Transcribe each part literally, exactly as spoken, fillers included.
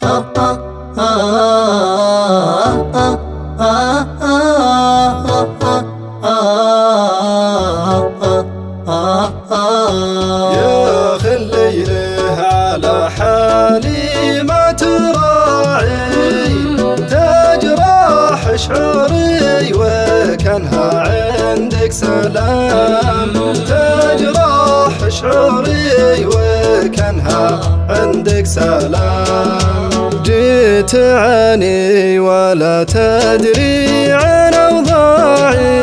يا خليله على حالي ما تراعي، تجرح شعوري وكانها عندك سلام، تجرح شعوري وكانها عندك سلام. جيت عني ولا تدري عن أوضاعي،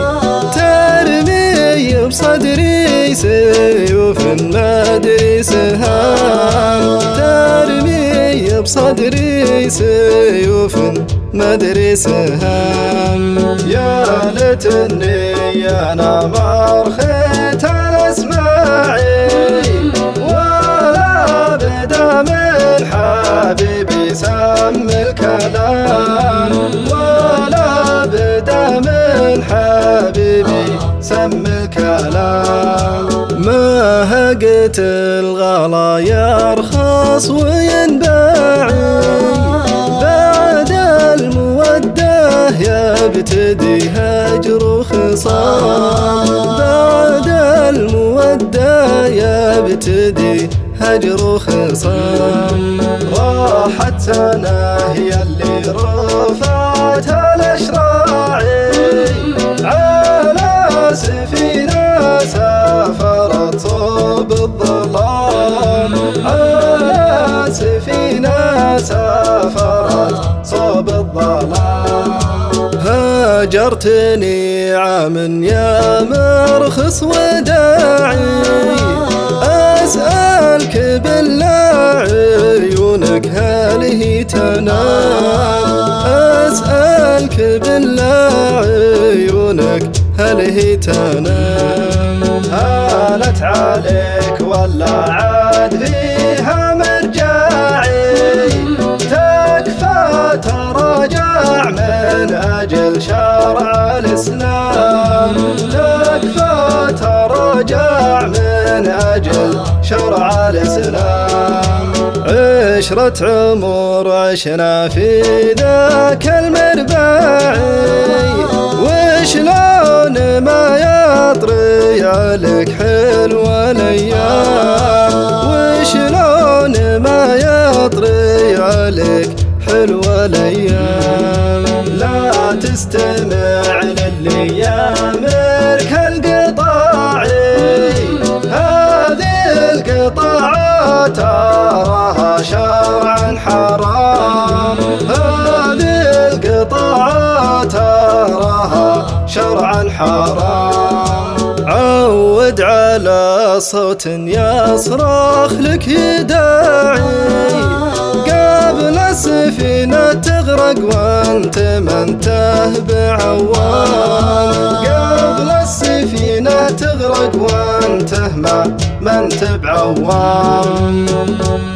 ترمي بصدري سيوف ما أدري سهام، ترمي بصدري سيوف ما أدري سهام. يا ليتني أنا ما رخيت على اسماعي، ولا بدا من حبيبي سم الكلام، ولا بدا من حبيبي سم الكلام. ما هقت الغلا يرخص وينباعي، بعد المودة يبتدي هجر وخصام، بعد المودة يبتدي هجر وخصام. راحت سنة هي اللي رفعتها الأشراعي، على سفينة سافرت صوب الظلام، على سفينة سافرت صوب الظلام. هاجرتني عام يا مرخص وداعي، أسألك بالله عيونك هل هي تنام، أسألك بالله عيونك هل هي تنام. هانت عليك ولا عاد فيها مرجاعي، تكفى تراجع من أجل شرع الإسلام، تكفى تراجع من أجل شرع الإسلام. عشرة عمر عشنا في ذاك المرباعي، وشلون ما يطري عليك حلوة الأيام، وشلون ما يطري عليك حلوة الأيام. لا تستمع للي يامرك القطاعي، هذه القطاعات تراها شرعا حرام، هذه القطاعات تراها شرعا حرام. عود على صوت يصرخ لك يداعي، قبل السفينة تغرق وانت ما انته بعوام، قبل السفينة تغرق وانته ما ما انت بعوام.